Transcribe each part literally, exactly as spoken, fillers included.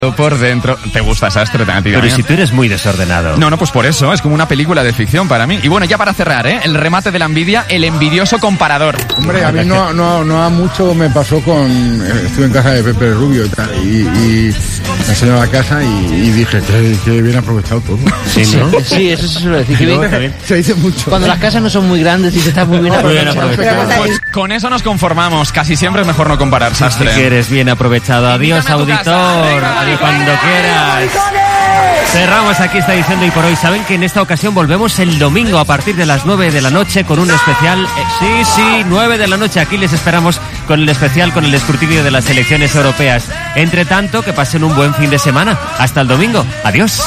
por dentro. ¿Te gusta Sastre? A ti, Pero si tú eres muy desordenado. No, no, pues por eso, es como una película de ficción para mí. Y bueno, ya para cerrar, ¿eh? El remate de la envidia, el envidioso comparador. Hombre, a mí no, no, no a mucho me pasó con... Estuve en casa de Pepe Rubio y tal, y, y me enseñó la casa y, y dije que, que bien aprovechado todo. Sí, ¿no? Sí, eso se suele decir. Que bien, se, se dice mucho. cuando las casas no son muy grandes y se está muy bien aprovechado. Pues con eso nos conformamos. Casi siempre es mejor no comparar, Sastre. Sí que eres bien aprovechado. Adiós, auditor. Adiós cuando quieras. Cerramos aquí esta edición de Hoy por Hoy. Saben que en esta ocasión volvemos el domingo a partir de las nueve de la noche con un especial. Eh, sí, sí, nueve de la noche. Aquí les esperamos con el especial, con el escrutinio de las elecciones europeas. Entre tanto, que pasen un buen fin de semana. Hasta el domingo. Adiós.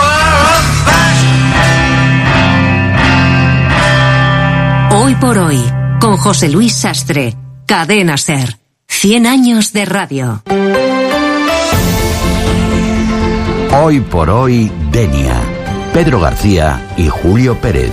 Hoy por Hoy, con José Luis Sastre. Cadena SER. cien años de radio. Hoy por Hoy, Denia. Pedro García y Julio Pérez.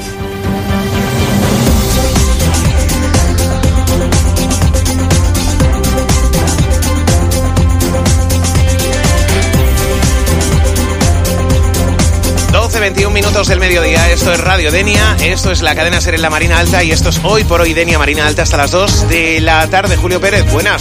doce veintiún minutos del mediodía, esto es Radio Denia, esto es la cadena SER en la Marina Alta y esto es Hoy por Hoy Denia Marina Alta hasta las dos de la tarde. Julio Pérez, buenas.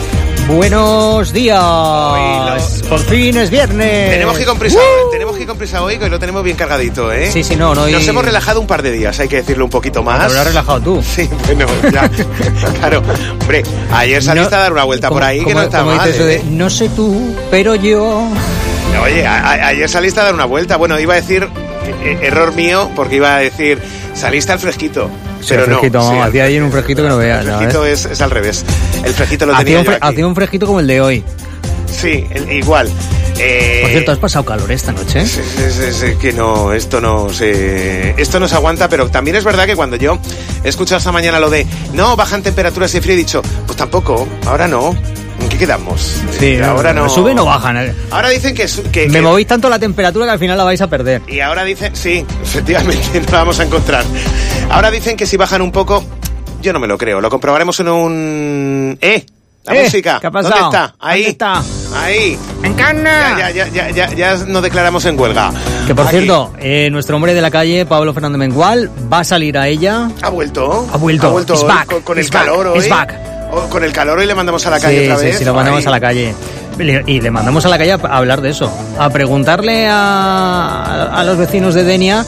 Buenos días. Lo... Por fin es viernes. Tenemos que ir con prisa, ¡Uh! tenemos que ir con prisa hoy, que lo tenemos bien cargadito, ¿eh? Sí, sí, no, no. Nos y... hemos relajado un par de días, hay que decirlo un poquito más. ¿Te habrás relajado tú? Sí, bueno, ya. Claro, hombre, ayer saliste no, a dar una vuelta como, por ahí como, que no está como mal. Eso ¿eh? de, no sé tú, pero yo. Oye, a, a, ayer saliste a dar una vuelta. Bueno, iba a decir eh, error mío porque iba a decir saliste al fresquito. Sí, pero el fresquito, no, no, sí, hacía allí en un fresquito que no veas. El fresquito ¿no, es, es al revés. El fresquito lo hacía tenía un, yo aquí. Hacía un fresquito como el de hoy. Sí, el, igual. Eh, Por cierto, ¿has pasado calor esta noche? Es, es, es, es que no, esto no se, esto no se aguanta, pero también es verdad que cuando yo he escuchado esta mañana lo de no, bajan temperaturas y frío, he dicho, pues tampoco, ahora no. ¿En qué quedamos? Sí, eh, ahora no. Suben o bajan. Ahora dicen que, que me que, movéis tanto la temperatura que al final la vais a perder. Y ahora dicen, sí, efectivamente, no la vamos a encontrar. Ahora dicen que si bajan un poco, yo no me lo creo. Lo comprobaremos en un... ¡Eh! La eh, música. ¿Qué ha pasado? ¿Dónde está? Ahí. ¿Dónde está? Ahí. ¡Encarna! Ya, ya, ya, ya, ya, ya nos declaramos en huelga. Que por Aquí. cierto, eh, nuestro hombre de la calle, Pablo Fernández Mengual, va a salir a ella. ¿Ha vuelto? Ha vuelto. Ha vuelto It's hoy, back. con, con It's el calor back. hoy. It's back. O, con el calor hoy le mandamos a la calle sí, otra sí, vez. Sí, lo mandamos Ahí. a la calle. Y le mandamos a la calle a hablar de eso. A preguntarle a, a los vecinos de Denia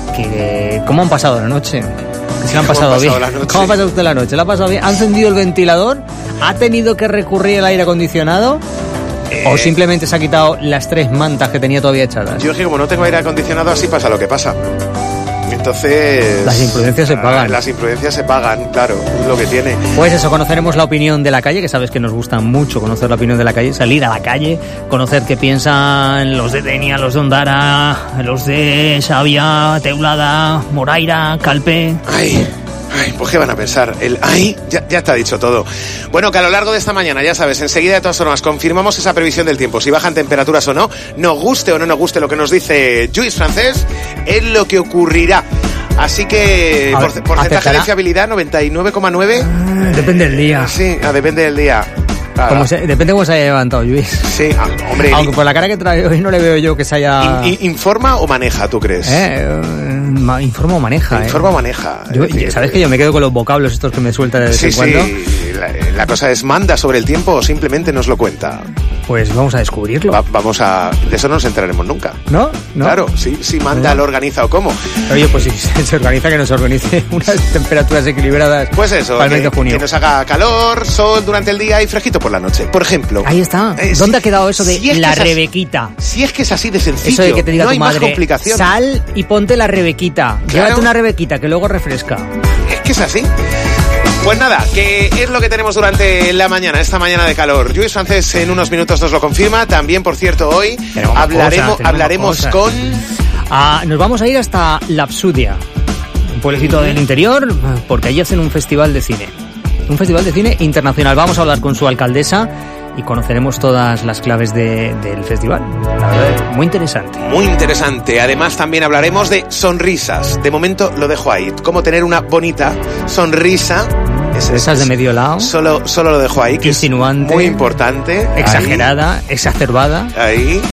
que cómo han pasado la noche. Que se la han pasado, pasado bien. la noche? ¿Cómo ha pasado usted la noche? ¿La ha pasado bien? ¿Ha encendido el ventilador? ¿Ha tenido que recurrir al aire acondicionado? Eh, ¿O simplemente se ha quitado las tres mantas que tenía todavía echadas? Yo es que como no tengo aire acondicionado, así pasa lo que pasa. Entonces... Las imprudencias se pagan. Las imprudencias se pagan, claro, es lo que tiene. Pues eso, conoceremos la opinión de la calle, que sabes que nos gusta mucho conocer la opinión de la calle, salir a la calle, conocer qué piensan los de Denia, los de Ondara, los de Xavia, Teulada, Moraira, Calpe. Ay... Ay, pues qué van a pensar. El ay, ya, ya está dicho todo. Bueno, que a lo largo de esta mañana, ya sabes, enseguida de todas formas confirmamos esa previsión del tiempo. Si bajan temperaturas o no, nos guste o no nos guste lo que nos dice Lluís Francés, es lo que ocurrirá. Así que, A por, ver, porcentaje ¿aceptará? de fiabilidad, noventa y nueve coma nueve. Ah, depende del día. Sí, ah, depende del día. Claro. Como se, depende de cómo se haya levantado Lluís. Sí, ah, hombre. Aunque por la cara que trae hoy no le veo yo que se haya... In, in, ¿Informa o maneja, tú crees? Eh, ma, informa o maneja. Informa eh. o maneja. Yo, es decir, ¿sabes que yo me quedo con los vocablos estos que me suelta de vez sí, en cuando? Sí, la, la cosa es, ¿manda sobre el tiempo o simplemente nos lo cuenta? Pues vamos a descubrirlo. Va, vamos a... De eso no nos enteraremos nunca. ¿No? ¿No? Claro, si, si manda, ¿No? lo organiza o cómo. Oye, pues si se organiza, que nos organice unas temperaturas equilibradas. Pues eso, para el mes que, de junio. que nos haga calor, sol durante el día y fresquito por la noche. Por ejemplo. Ahí está. Eh, ¿Dónde si, ha quedado eso de si es la que es así, rebequita? Si es que es así de sencillo. Eso de que te diga no tu hay madre, más complicación. sal y ponte la rebequita. Claro. Llévate una rebequita que luego refresca. Es que es así. Pues nada, que es lo que tenemos durante la mañana, esta mañana de calor. Lluís Francés en unos minutos nos lo confirma. También, por cierto, hoy Tenemos hablaremos, cosas, hablaremos cosas. con... Ah, nos vamos a ir hasta Lapsudia, un pueblecito del interior, porque allí hacen un festival de cine. Un festival de cine internacional. Vamos a hablar con su alcaldesa y conoceremos todas las claves de, del festival. La verdad, muy interesante. Muy interesante. Además, también hablaremos de sonrisas. De momento lo dejo ahí. Cómo tener una bonita sonrisa Es, Esas es, de medio lado. Solo, solo lo dejo ahí, que insinuante, es muy importante. Exagerada, ahí, exacerbada. Ahí.